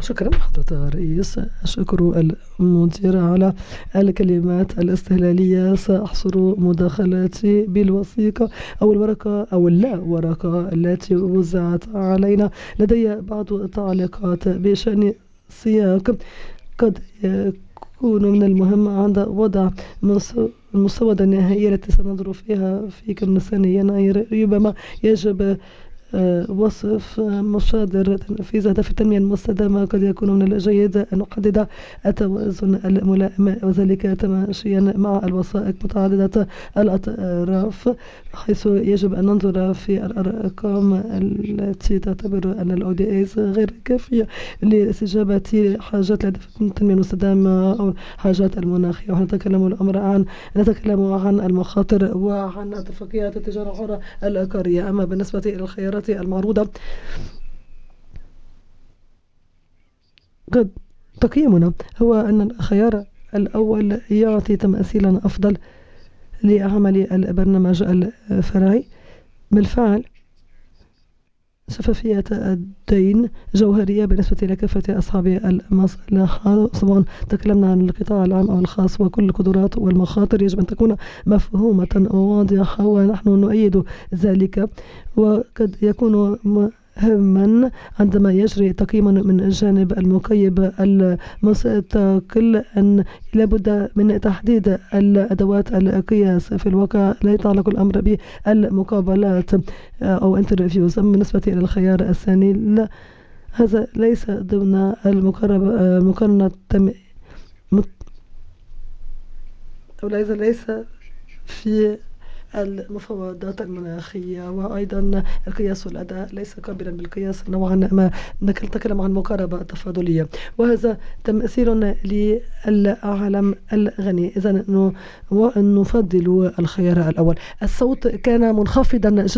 شكرا حضرة الرئيس. أشكر المدير على الكلمات الاستهلالية. سأحصر مداخلاتي بالوثيقة أو الورقة أو اللا ورقة التي وزعت علينا. لدي بعض التعليقات بشأن سياق. قد يكون من المهم عند وضع المسودة النهائية التي سننظر فيها في كنيسة يناير. ربما يجب وصف مصادر تنفيذ أهداف التنمية المستدامة. قد يكون من الجيد أن نحدد التوازن الملائم، وذلك تماشيا مع الوثائق متعددة الأطراف، حيث يجب أن ننظر في الأرقام التي تعتبر أن ال ODAs غير كافية لاستجابة حاجات التنمية المستدامة أو حاجات المناخية. نتكلم عن المخاطر وعن اتفاقيات التجارة الحرة القارية. أما بالنسبة إلى الخيارات المعروضة، قد تقييمنا هو أن الخيار الأول يعطي تمثيلا أفضل لعمل البرنامج الفرعي. بالفعل شفافية الدين جوهرية بالنسبة إلى كافة أصحاب المصلحة، سواء تكلمنا عن القطاع العام أو الخاص، وكل القدرات والمخاطر يجب أن تكون مفهومة وواضحة، ونحن نؤيد ذلك. وقد يكون مهما عندما يجري تقييم من الجانب المقيم المستقل أن لابد من تحديد الأدوات القياس. في الواقع لا يتعلق الأمر بالمقابلات أو انترفيوز. أما بالنسبة إلى الخيار الثاني، لا، هذا ليس ضمن المقارنة أو ليس في المفاوضات المناخية. وأيضا القياس والأداء ليس قابلا بالقياس نوعا ما. نتكلم عن مقاربة تفاضلية، وهذا تمثيل للعالم الغني. إذا نفضل الخيار الأول. الصوت كان منخفضا